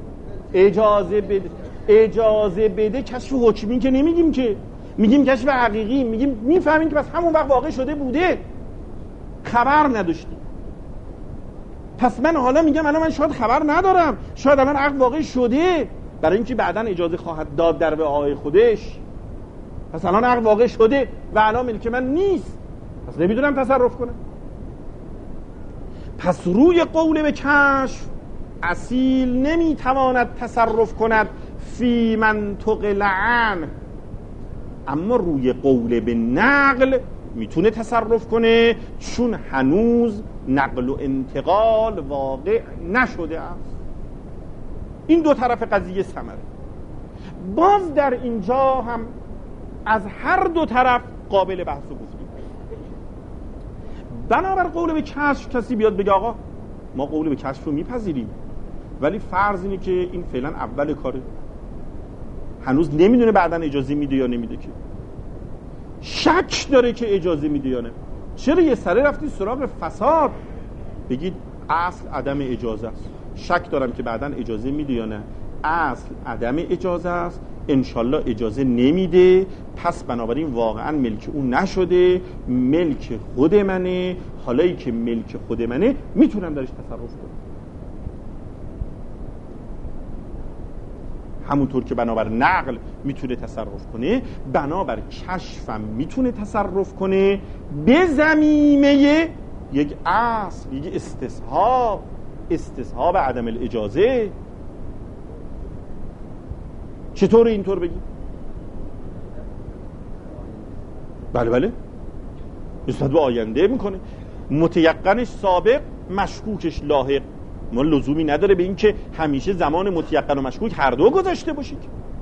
اجازه بده کشف حکمی که نمیگیم، که میگیم کشف حقیقی، میگیم میفهمیم که پس همون وقت واقع شده بوده، خبر نداشتیم. پس من حالا میگم الان من شاید خبر ندارم، شاید الان عقد واقع شده، برای اینکه بعداً اجازه خواهد داد در وعای خودش، پس الان عقد واقع شده و الان ملک من نیست، پس نمیدونم تصرف کنم. پس روی قول به کشف اصیل نمیتواند تصرف کند فی منطق لعن، اما روی قول به نقل میتونه تصرف کنه، چون هنوز نقل و انتقال واقع نشده است. این دو طرف قضیه ثمره. باز در اینجا هم از هر دو طرف قابل بحث و گفتگو. بنابر قول به کشف کسی بیاد بگه آقا ما قول به کشف رو میپذیریم، ولی فرض اینه که این فعلا اول کاره، هنوز نمیدونه بعداً اجازه میده یا نمیده، که شک داره که اجازه میده یا نه. چرا یه سره رفتی سراغ فساد؟ بگید اصل عدم اجازه است، شک دارم که بعداً اجازه میده یا نه، اصل عدم اجازه است، انشالله اجازه نمیده، پس بنابراین واقعا ملک اون نشده، ملک خود منه، حالایی که ملک خود منه میتونم درش تصرف کنم. همونطور که بنابر نقل میتونه تصرف کنه، بنابر کشفم میتونه تصرف کنه به زمینه یک اصل، یک استصحاب عدم الاجازه. چطور اینطور بگی؟ بله نسبت به آینده میکنه، متیقنش سابق، مشکوکش لاحق. ما لزومی نداره به این که همیشه زمان متیقن و مشکوک هر دو گذاشته باشید،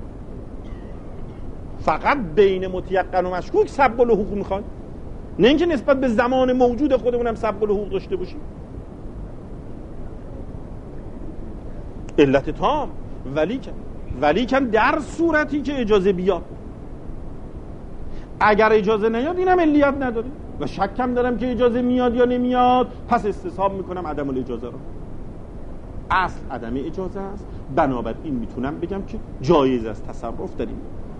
فقط بین متیقن و مشکوک سبب الحقوق میخواد، نه اینکه نسبت به زمان موجود خودمونم سبب الحقوق داشته باشیم. علت تام، ولیکن در صورتی که اجازه بیاد. اگر اجازه نیاد اینم علیت نداره و شکم دارم که اجازه میاد یا نمیاد، پس استصحاب میکنم عدم الاجازه رو. اصل عدم اجازه است، بنابراین میتونم بگم که جایز است تصرف داریم.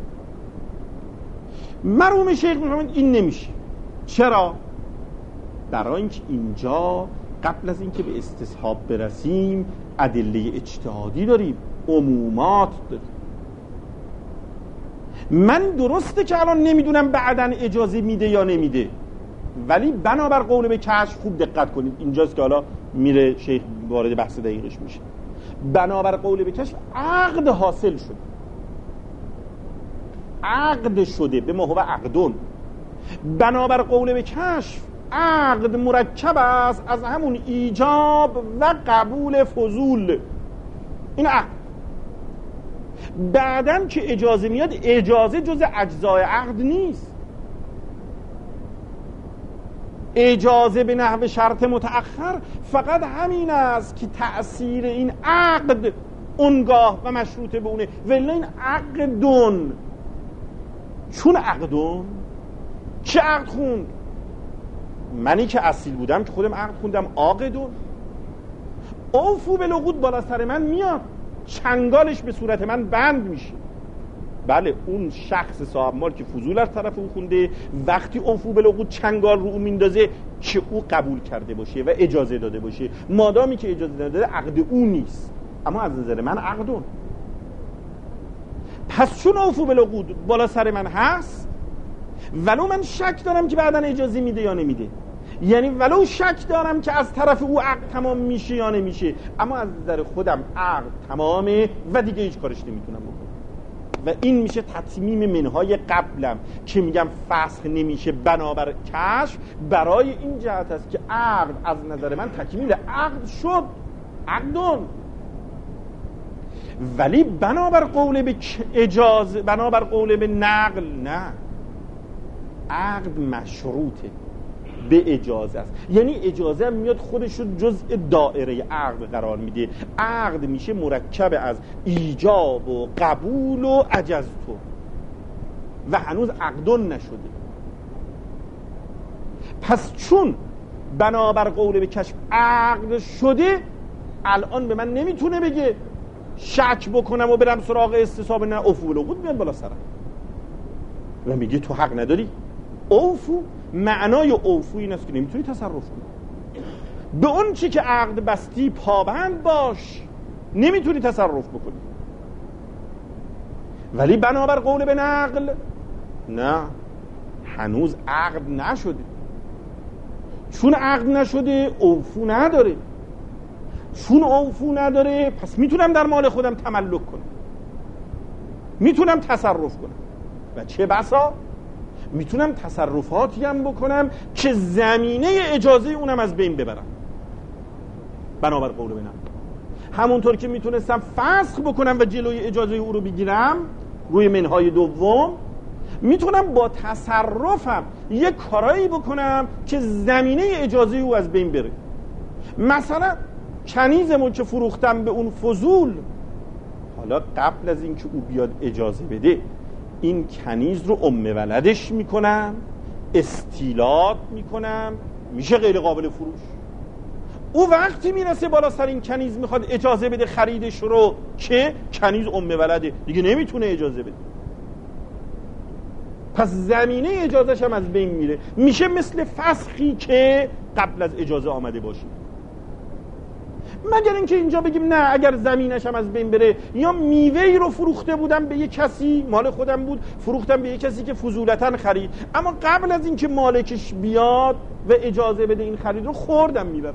مرحوم شیخ میفرمایند این نمیشه. چرا؟ برای اینکه اینجا قبل از اینکه به استصحاب برسیم ادله اجتهادی داریم، عمومات داریم. من درسته که الان نمیدونم بعدن اجازه میده یا نمیده، ولی بنابر قول به کشف خوب دقت کنید، اینجاست که حالا میره شیخ وارد بحث دقیقش میشه. بنابر قول به کشف عقد حاصل شده، عقد شده به ما هو عقدون. بنابر قول به کشف عقد مرکب است از همون ایجاب و قبول فضول. این عقد بعدم که اجازه میاد، اجازه جز اجزای عقد نیست. اجازه به نحو شرط متأخر فقط همین است که تأثیر این عقد اونگاه و مشروطه به اونه، ولی این عقدون. چون عقدون چه عقد خوند؟ منی که اصیل بودم که خودم عقد خوندم عاقدون. اوفو بالعقود بالا سر من میاد، چنگالش به صورت من بند میشه. بله اون شخص صاحب مال که فضول از طرف او خونده، وقتی اوفو بالعقود چنگال رو او میندازه که او قبول کرده باشه و اجازه داده باشه. مادامی که اجازه داده عقد او نیست، اما از نظر من عقدون. پس چون اوفو بالعقود بالا سر من هست، ولو من شک دارم که بعداً اجازه میده یا نمیده، یعنی ولو شک دارم که از طرف او عقد تمام میشه یا نمیشه، اما از نظر خودم عقد تمامه و دیگه هیچ کارش نمیتونم بکنم. و این میشه تتمیم منهای قبلم که میگم فسخ نمیشه بنابر کشف، برای این جهت است که عقد از نظر من تکمیل عقد شد، عقدون. ولی بنابر قول به اجازه، بنابر قول به نقل نه، عقد مشروطه به اجازه است. یعنی اجازه هم میاد خودش رو جزء دائره عقد قرار میده. عقد میشه مرکب از ایجاب و قبول و عجزتو و هنوز عقدون نشده. پس چون بنابر قول به کشف عقد شده، الان به من نمیتونه بگه شک بکنم و برم سراغ استصحاب، نه، اوفو بالعقود میاد بالا سرم و میگه تو حق نداری. اوفو، معنای اوفو این است که نمیتونی تصرف کنی به اون چی که عقد بستی، پابند باش، نمیتونی تصرف بکنی. ولی بنابر قول به نقل نه، هنوز عقد نشده. چون عقد نشده اوفو نداره. چون اوفو نداره پس میتونم در مال خودم تملک کنم، میتونم تصرف کنم و چه بسا میتونم تصرفاتی هم بکنم که زمینه اجازه اونم از بین ببرم بنابر قول به نقل. همونطور که میتونستم فسخ بکنم و جلوی اجازه او رو بگیرم روی منهای دوم، میتونم با تصرفم یک کارایی بکنم که زمینه اجازه او از بین بره. مثلا کنیزمون که فروختم به اون فضول، حالا قبل از اینکه او بیاد اجازه بده این کنیز رو ولدش میکنم، استیلات میکنم، میشه غیر قابل فروش. او وقتی میرسه بالا سر این کنیز میخواد اجازه بده خریدش رو که کنیز ولده، دیگه نمیتونه اجازه بده. پس زمینه اجازهش هم از بین میره، میشه مثل فسخی که قبل از اجازه آمده باشه. مگر اینکه اینجا بگیم نه، اگر زمینش هم از بین بره، یا میوه‌ای رو فروخته بودم به یک کسی، مال خودم بود، فروختم به یک کسی که فضولتاً خرید، اما قبل از اینکه مالکش بیاد و اجازه بده این خرید رو خوردم میبرم.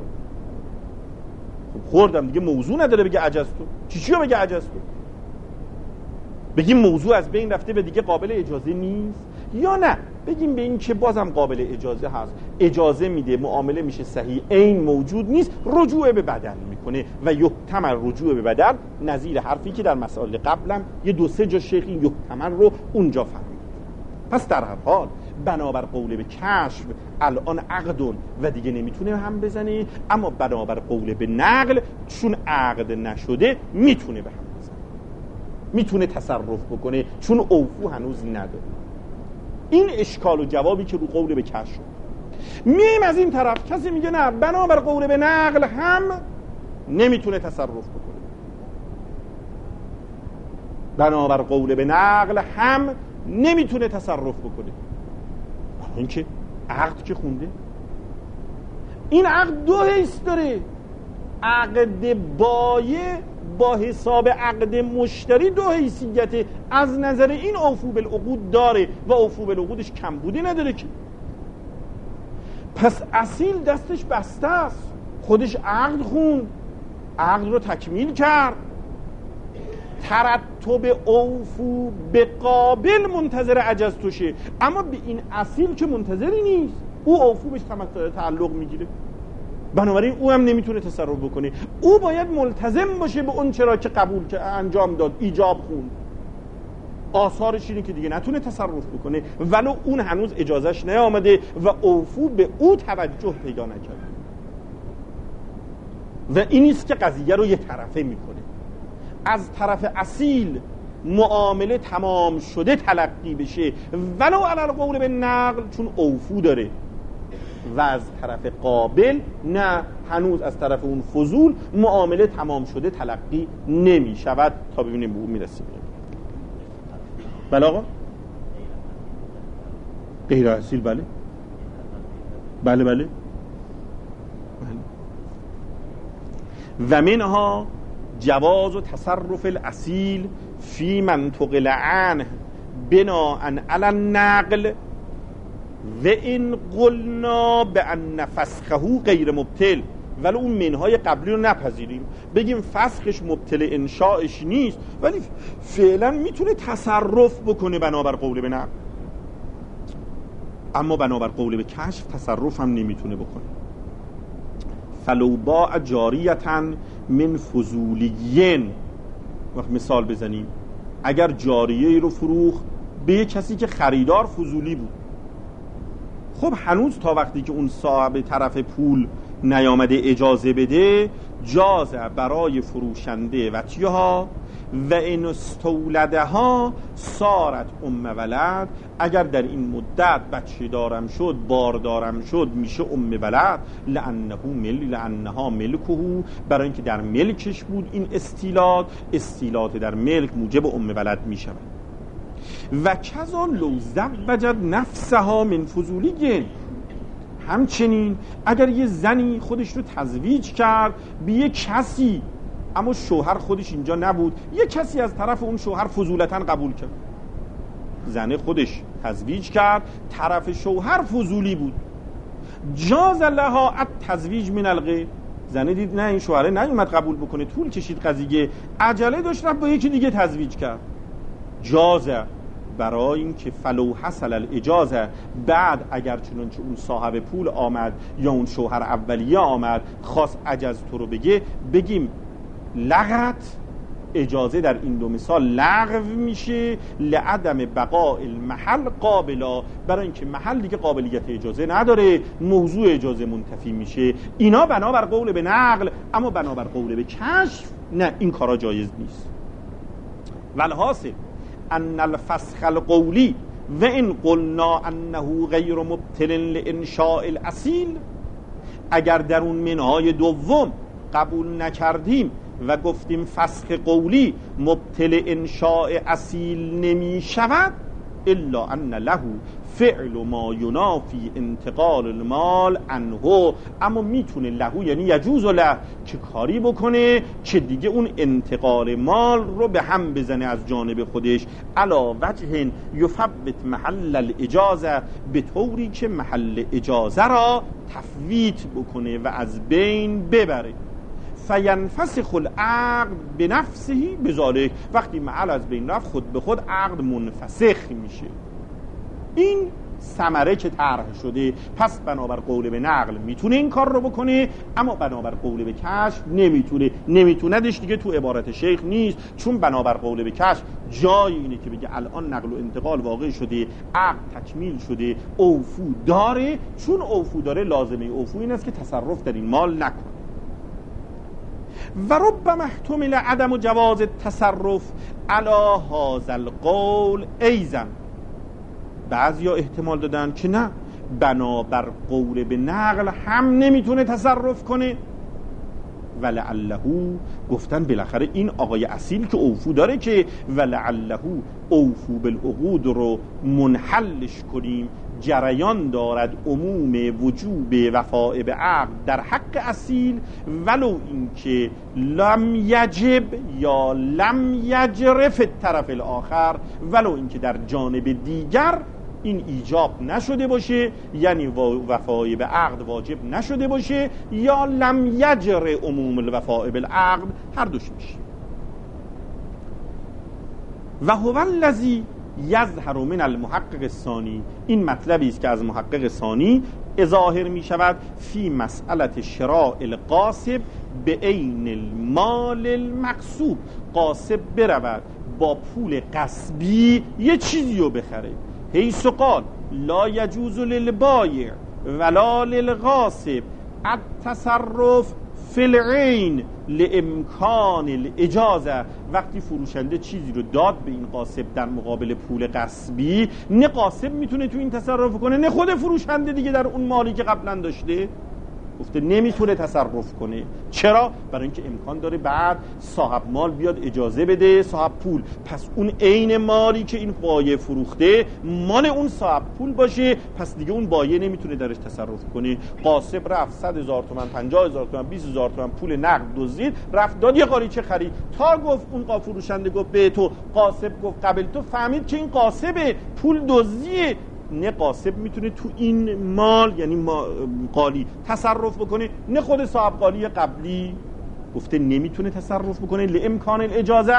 خوردم دیگه موضوع نداره بگه عجزتو. چیو بگه عجزتو؟ بگیم موضوع از بین رفته و دیگه قابل اجازه نیست، یا نه بگیم به این که بازم قابل اجازه هست، اجازه میده، معامله میشه صحیح، عین موجود نیست، رجوع به بدل میکنه و یحتمل رجوع به بدل، نظیر حرفی که در مسائل قبلم یه دو سه جا شیخ این یحتمل رو اونجا فهمید. پس در هر حال بنابر قول به کشف الان عقدون و دیگه نمیتونه هم بزنه، اما بنابر قول به نقل چون عقد نشده میتونه به هم بزنه، میتونه تصرف بکنه، چون اوفو هنوز نداره. این اشکال و جوابی که رو قول به کشف شد. میایم از این طرف، کسی میگه نه، بنابر قول به نقل هم نمیتونه تصرف بکنه، بنابر قول به نقل هم نمیتونه تصرف بکنه. اینکه عقد که خونده، این عقد دو حیث داره. عقد بایع با حساب عقد مشتری دو حیثیته. از نظر این اوفو بالعقود داره و اوفو بالعقودش کم بودی نداره که. پس اصیل دستش بسته است، خودش عقد خوند، عقد رو تکمیل کرد، ترتب اوفو به قابل منتظر عجزتوشه، اما به این اصیل که منتظری نیست، او اوفو بهش تعلق میگیره، بنابراین او هم نمیتونه تصرف بکنه. او باید ملتزم باشه به اون چرا که قبول که انجام داد، ایجاب خوند، آثارش اینه که دیگه نتونه تصرف بکنه، ولو اون هنوز اجازهش نیامده و اوفو به او توجه پیدا نکرده. و اینیست که قضیه رو یه طرفه میکنه. از طرف اصیل معامله تمام شده تلقی بشه، ولو علی القول به نقل، چون اوفو داره. و از طرف قابل نه، هنوز از طرف اون فضول معامله تمام شده تلقی نمی شود تا ببینیم به اون میرسیم. بله آقا غیر اصیل، بله بله بله و منها جواز و تصرف الاصیل فی منطق عنه بناء علی النقل و این قلنا به ان فسخه غیر مبطل، ولی اون منهای قبلی رو نپذیریم بگیم فسخش مبطل انشاءش نیست، ولی فعلا میتونه تصرف بکنه بنابر قول به نقل، اما بنابر قول به کشف تصرف هم نمیتونه بکنه. فلو باع جاریتا من فضولیین، وقت مثال بزنیم اگر جاریه رو فروخت به یک کسی که خریدار فضولی بود، خب هنوز تا وقتی که اون صاحب طرف پول نیامده اجازه بده، جازه برای فروشنده وطیها و این استولدها سارت ولد، اگر در این مدت بچه دارم شد باردارم شد میشه ولد، لانها ملکه، برای اینکه در ملکش بود این استیلات در ملک موجب ولد میشود. و کذا لو زوجت نفسها من فضولیین، همچنین اگر یه زنی خودش رو تزویج کرد به یه کسی اما شوهر خودش اینجا نبود، یه کسی از طرف اون شوهر فضولتاً قبول کرد، زن خودش تزویج کرد طرف شوهر فضولی بود، جاز لها التزویج من الغیر، زنه دید نه این شوهره نیومد قبول بکنه، طول کشید قضیه، عجله داشت رفت با یکی دیگه تزویج کرد، جازه برای این که فلو حصل الاجازه، بعد اگر چنانچه اون صاحب پول آمد یا اون شوهر اولیه آمد خواست عجز تو رو بگیم لغت، اجازه در این دو مثال لغو میشه، لعدم بقاء المحل قابلا، برای اینکه محل دیگه قابلیت اجازه نداره، موضوع اجازه منتفی میشه. اینا بنابر قول به نقل، اما بنابر قول به کشف نه، این کارا جایز نیست. والحاصل ان الفسخ القولی و ان قلنا انه غیر مبطل لانشاء الاصیل، اگر در اون منهای دوم قبول نکردیم و گفتیم فسخ قولی مبطل انشاء اصیل نمی شود، الا ان له فعل ما ینافی انتقال المال عنه، اما میتونه له یعنی یجوز له که کاری بکنه که دیگه اون انتقال مال رو به هم بزنه از جانب خودش، علا وجه یثبت محل الاجازه، به طوری که محل اجازه را تفویت بکنه و از بین ببره. فینفسخ العقد بنفسه بذالک، وقتی محل از بین رفت خود به خود عقد منفسخ میشه. این ثمره که طرح شده، پس بنابر قول به نقل میتونه این کار رو بکنه، اما بنابر قول به کشف نمیتوندش دیگه تو عبارت شیخ نیست، چون بنابر قول به کشف جای اینه که بگه الان نقل و انتقال واقع شده، عقد تکمیل شده، اوفو داره، چون اوفو داره لازمه اوفو این است که تصرف در این مال نکنه. و ربما احتمل عدم جواز التصرف علی هذا القول ایضا، بعضیا احتمال دادن که نه، بنابر قول به نقل هم نمیتونه تصرف کنه، ولعله گفتن بالاخره این آقای اصیل که اوفو داره که ولعله اوفو بالعقود رو منحلش کنیم، جریان دارد عموم وجوب وفاء به عقد در حق اصیل، ولو اینکه لم یجب یا لم یجرف الطرف الاخر، ولو اینکه در جانب دیگر این ایجاب نشده باشه، یعنی وفای به عقد واجب نشده باشه، یا لم یجر عموم الوفاء بالعقد، هر دوش میشه. و هو الذی یظهر من المحقق الثانی، این مطلبی است که از محقق ثانی ظاهر می شود، فی مسئله شراء القاسب به عین المال المقصوب، قاسب برود با پول غصبی یه چیزی رو بخره، حیث قال لا یجوز للبایع ولا للغاصب التصرف فلعین لامکان الاجازه، وقتی فروشنده چیزی رو داد به این قاسب در مقابل پول غصبی، نه قاسب میتونه تو این تصرف کنه نه خود فروشنده دیگه در اون مالی که قبلا داشته. گفته نمیتونه تصرف کنه. چرا؟ برای اینکه امکان داره بعد صاحب مال بیاد اجازه بده صاحب پول، پس اون عین مالی که این بایع فروخته مال اون صاحب پول باشه، پس دیگه اون بایع نمیتونه درش تصرف کنه. قاسب رفت 100,000 تومان 50,000 تومان 20,000 تومان پول نقد دزدید، رفت داد یه قالیچه خرید، تا گفت اون فروشنده گفت به تو، قاسب گفت قبل تو، فهمید که این قاسبه، پول دزدیه، نه قاسب میتونه تو این مال یعنی قالی تصرف بکنه نه خود صاحب قالی قبلی. گفته نمیتونه تصرف بکنه لامکان الاجازه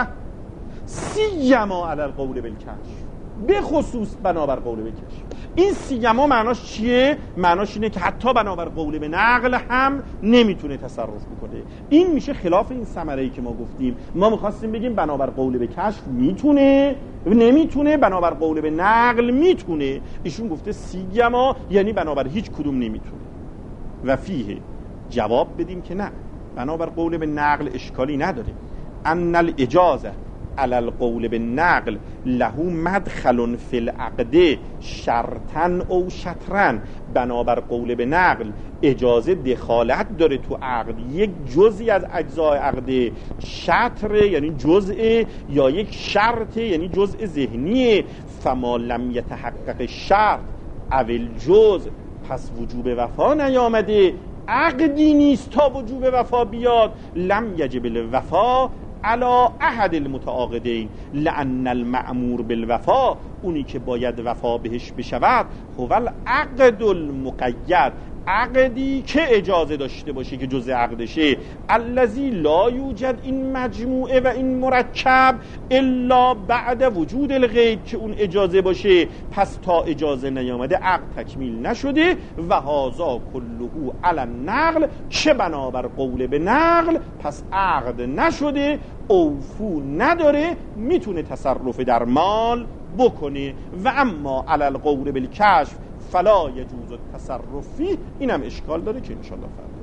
سیما علی القول بالکشف، به خصوص بنابر قول به کشف. این سیما معناش چیه؟ معناش اینه که حتی بنابر قول به نقل هم نمیتونه تصرف بکنه. این میشه خلاف این ثمره‌ای که ما گفتیم. ما میخواستیم بگیم بنابر قول به کشف میتونه، نمیتونه، بنابر قول به نقل میتونه. ایشون گفته سیما یعنی بنابر هیچ کدوم نمیتونه. و فیه جواب بدیم که نه، بنابر قول به نقل اشکالی نداره. ان الاجازه علی القول بالنقل له مدخل فی العقد شرطا او شطرا، بنابر قول به نقل اجازه دخالت داره تو عقد، یک جزئی از اجزای عقد، شطر یعنی جزء یا یک شرط یعنی جزء ذهنیه. فما لم یتحقق شرط اول جزء، پس وجوب وفا نیامده، عقدی نیست تا وجوب وفا بیاد. لم یجب الوفا علی احد المتعاقدین لان المأمور بالوفا، اونی که باید وفا بهش بشود، هو العقد المقید، عقدی که اجازه داشته باشه که جزء عقدشه. الذی لا یوجد این مجموعه و این مرکب الا بعد وجود الغید، که اون اجازه باشه، پس تا اجازه نیامده عقد تکمیل نشده. و هذا کله علی النقل، چه بنابر قول به نقل، پس عقد نشده، اوفو نداره، میتونه تصرف در مال بکنه. و اما علی القول بالکشف فلا یجوز التصرف فیه، اینم اشکال داره که انشاءالله فردا